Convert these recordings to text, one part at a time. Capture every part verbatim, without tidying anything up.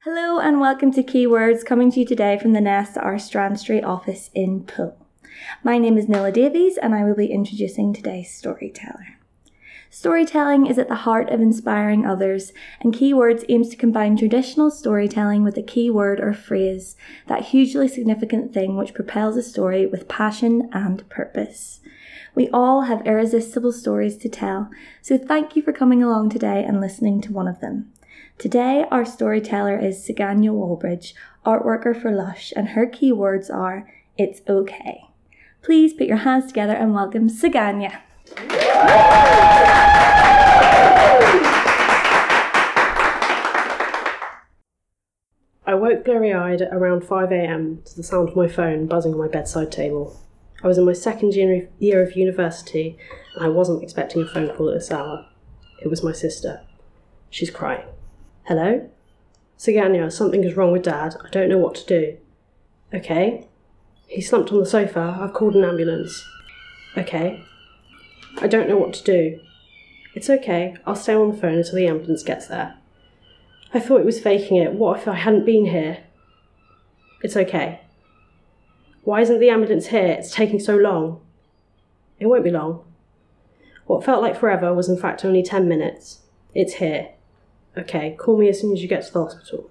Hello and welcome to Keywords, coming to you today from the Nest at our Strand Street office in Poole. My name is Nilla Davies and I will be introducing today's storyteller. Storytelling is at the heart of inspiring others, and Keywords aims to combine traditional storytelling with a key word or phrase, that hugely significant thing which propels a story with passion and purpose. We all have irresistible stories to tell, so thank you for coming along today and listening to one of them. Today, our storyteller is Saganya Walbridge, artworker for Lush, and her keywords are, it's okay. Please put your hands together and welcome Saganya. I woke blurry-eyed at around five a.m. to the sound of my phone buzzing on my bedside table. I was in my second year of university and I wasn't expecting a phone call at this hour. It was my sister. She's crying. Hello? Saganya, something is wrong with Dad. I don't know what to do. Okay. He slumped on the sofa. I've called an ambulance. Okay. I don't know what to do. It's okay. I'll stay on the phone until the ambulance gets there. I thought it was faking it. What if I hadn't been here? It's okay. Why isn't the ambulance here? It's taking so long. It won't be long. What felt like forever was in fact only ten minutes. It's here. Okay, call me as soon as you get to the hospital.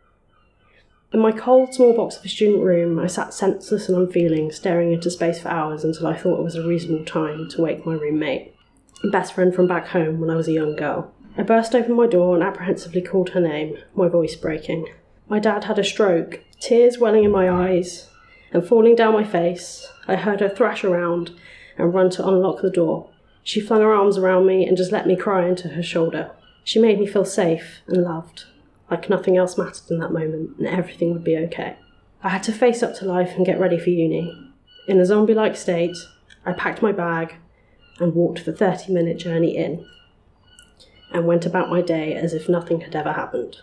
In my cold, small box of a student room, I sat senseless and unfeeling, staring into space for hours until I thought it was a reasonable time to wake my roommate, a best friend from back home when I was a young girl. I burst open my door and apprehensively called her name, my voice breaking. My dad had a stroke, tears welling in my eyes and falling down my face. I heard her thrash around and run to unlock the door. She flung her arms around me and just let me cry into her shoulder. She made me feel safe and loved, like nothing else mattered in that moment and everything would be okay. I had to face up to life and get ready for uni. In a zombie-like state, I packed my bag and walked the thirty-minute journey in and went about my day as if nothing had ever happened.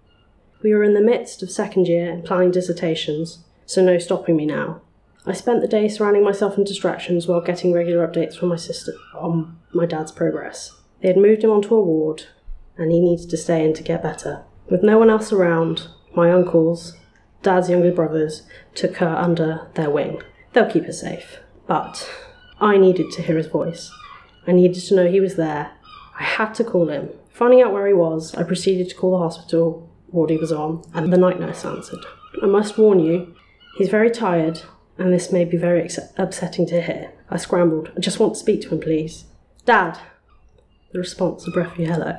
We were in the midst of second year and planning dissertations, so no stopping me now. I spent the day surrounding myself in distractions while getting regular updates from my sister on my dad's progress. They had moved him onto a ward, and he needed to stay in to get better. With no one else around, my uncles, Dad's younger brothers, took her under their wing. They'll keep her safe. But I needed to hear his voice. I needed to know he was there. I had to call him. Finding out where he was, I proceeded to call the hospital ward he was on, and the night nurse answered. I must warn you, he's very tired, and this may be very ex- upsetting to hear. I scrambled. I just want to speak to him, please. Dad! The response, a breathy hello.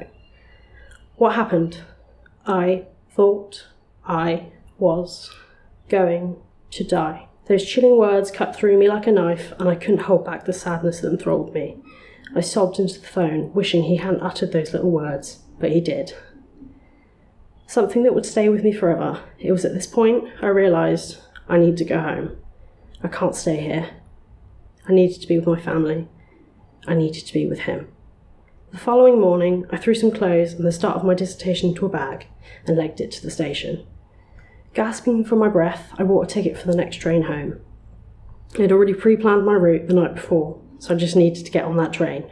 What happened? I thought I was going to die. Those chilling words cut through me like a knife, and I couldn't hold back the sadness that enthralled me. I sobbed into the phone, wishing he hadn't uttered those little words, but he did. Something that would stay with me forever. It was at this point I realised I need to go home. I can't stay here. I needed to be with my family. I needed to be with him. The following morning, I threw some clothes and the start of my dissertation into a bag and legged it to the station. Gasping for my breath, I bought a ticket for the next train home. I had already pre-planned my route the night before, so I just needed to get on that train.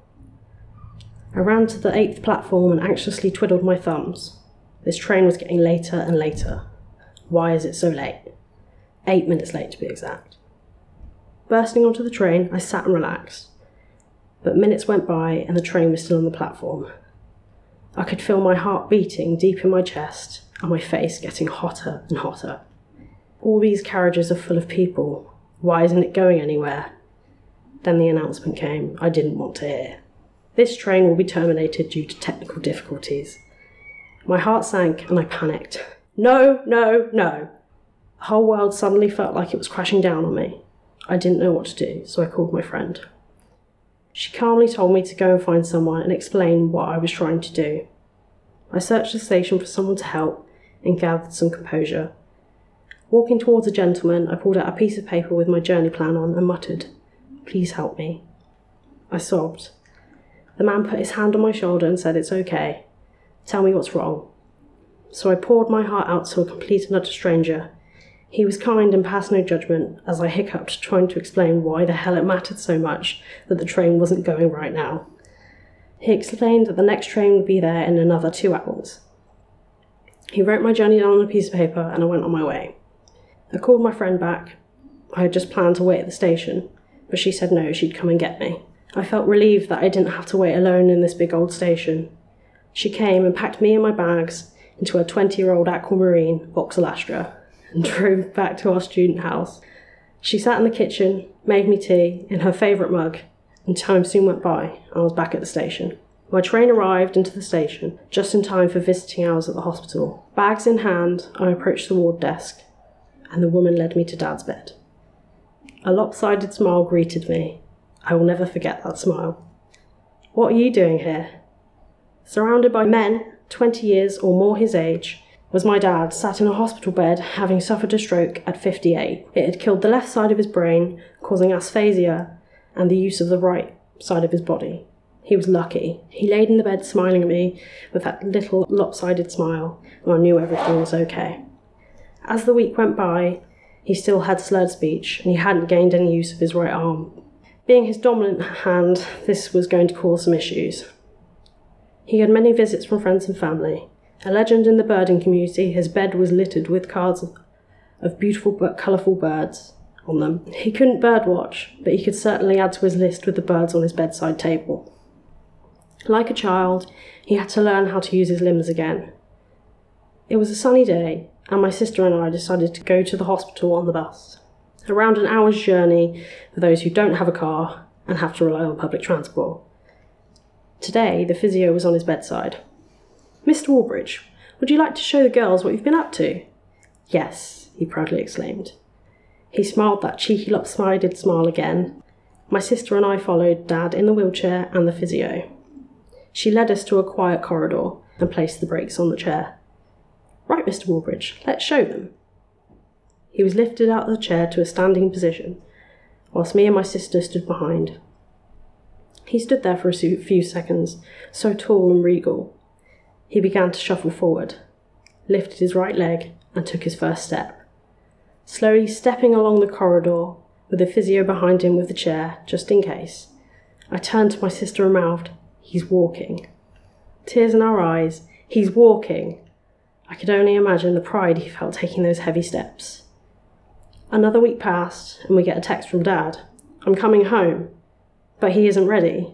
I ran to the eighth platform and anxiously twiddled my thumbs. This train was getting later and later. Why is it so late? Eight minutes late to be exact. Bursting onto the train, I sat and relaxed. But minutes went by and the train was still on the platform. I could feel my heart beating deep in my chest and my face getting hotter and hotter. All these carriages are full of people. Why isn't it going anywhere? Then the announcement came I didn't want to hear. This train will be terminated due to technical difficulties. My heart sank and I panicked. No, no, no. The whole world suddenly felt like it was crashing down on me. I didn't know what to do, so I called my friend. She calmly told me to go and find someone and explain what I was trying to do. I searched the station for someone to help and gathered some composure. Walking towards a gentleman, I pulled out a piece of paper with my journey plan on and muttered, "Please help me." I sobbed. The man put his hand on my shoulder and said, "It's okay. Tell me what's wrong." So I poured my heart out to a complete and utter stranger. He was kind and passed no judgment as I hiccuped, trying to explain why the hell it mattered so much that the train wasn't going right now. He explained that the next train would be there in another two hours. He wrote my journey down on a piece of paper and I went on my way. I called my friend back. I had just planned to wait at the station, but she said no, she'd come and get me. I felt relieved that I didn't have to wait alone in this big old station. She came and packed me and my bags into her twenty-year-old aquamarine Vauxhall Astra and drove back to our student house. She sat in the kitchen, made me tea in her favourite mug, and time soon went by and I was back at the station. My train arrived into the station just in time for visiting hours at the hospital. Bags in hand, I approached the ward desk, and the woman led me to Dad's bed. A lopsided smile greeted me. I will never forget that smile. "What are you doing here?" Surrounded by men, twenty years or more his age, was my dad, sat in a hospital bed, having suffered a stroke at fifty-eight. It had killed the left side of his brain, causing aphasia and the use of the right side of his body. He was lucky. He laid in the bed smiling at me with that little lopsided smile, and I knew everything was okay. As the week went by, he still had slurred speech, and he hadn't gained any use of his right arm. Being his dominant hand, this was going to cause some issues. He had many visits from friends and family. A legend in the birding community, his bed was littered with cards of, of beautiful but colourful birds on them. He couldn't birdwatch, but he could certainly add to his list with the birds on his bedside table. Like a child, he had to learn how to use his limbs again. It was a sunny day, and my sister and I decided to go to the hospital on the bus. Around an hour's journey for those who don't have a car and have to rely on public transport. Today, the physio was on his bedside. "Mister Wallbridge, would you like to show the girls what you've been up to?" "Yes," he proudly exclaimed. He smiled that cheeky lopsided smile again. My sister and I followed Dad in the wheelchair and the physio. She led us to a quiet corridor and placed the brakes on the chair. "Right, Mister Wallbridge, let's show them." He was lifted out of the chair to a standing position, whilst me and my sister stood behind. He stood there for a few seconds, so tall and regal. He began to shuffle forward, lifted his right leg, and took his first step. Slowly stepping along the corridor, with the physio behind him with the chair, just in case, I turned to my sister and mouthed, "He's walking." Tears in our eyes, "He's walking." I could only imagine the pride he felt taking those heavy steps. Another week passed, and we get a text from Dad. "I'm coming home." But he isn't ready.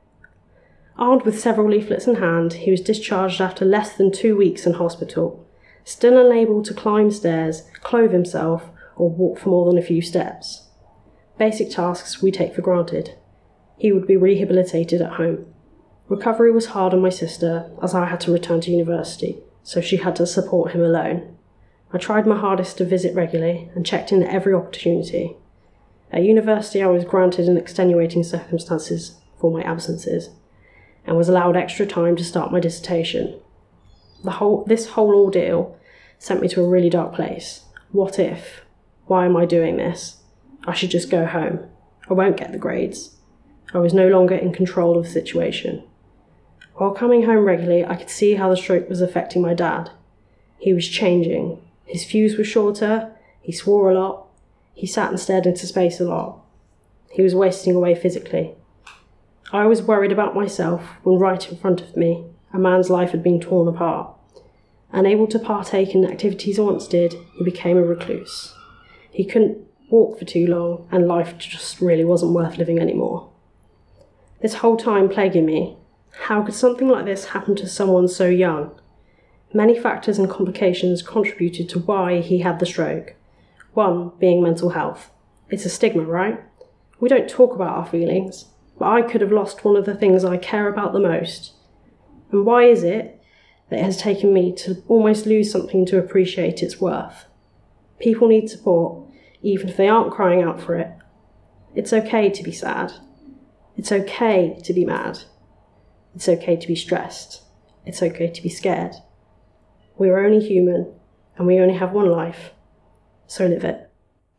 Armed with several leaflets in hand, he was discharged after less than two weeks in hospital, still unable to climb stairs, clothe himself, or walk for more than a few steps. Basic tasks we take for granted. He would be rehabilitated at home. Recovery was hard on my sister, as I had to return to university, so she had to support him alone. I tried my hardest to visit regularly and checked in at every opportunity. At university, I was granted an extenuating circumstances for my absences, and was allowed extra time to start my dissertation. The whole, this whole ordeal sent me to a really dark place. What if? Why am I doing this? I should just go home. I won't get the grades. I was no longer in control of the situation. While coming home regularly, I could see how the stroke was affecting my dad. He was changing. His fuse was shorter, he swore a lot, he sat and stared into space a lot. He was wasting away physically. I was worried about myself when right in front of me, a man's life had been torn apart. Unable to partake in activities I once did, he became a recluse. He couldn't walk for too long, and life just really wasn't worth living anymore. This whole time plaguing me, how could something like this happen to someone so young? Many factors and complications contributed to why he had the stroke. One being mental health. It's a stigma, right? We don't talk about our feelings, but I could have lost one of the things I care about the most. And why is it that it has taken me to almost lose something to appreciate its worth? People need support, even if they aren't crying out for it. It's okay to be sad. It's okay to be mad. It's okay to be stressed. It's okay to be scared. We are only human, and we only have one life, so live it.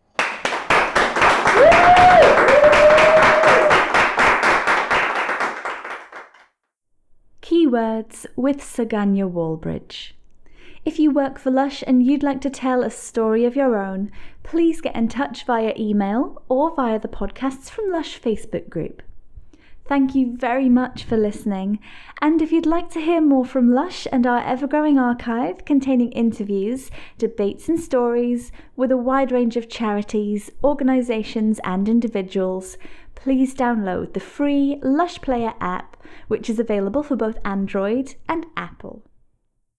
Keywords with Saganya Wallbridge. If you work for Lush and you'd like to tell a story of your own, please get in touch via email or via the Podcasts from Lush Facebook group. Thank you very much for listening. And if you'd like to hear more from Lush and our ever-growing archive containing interviews, debates and stories with a wide range of charities, organisations and individuals, please download the free Lush Player app, which is available for both Android and Apple.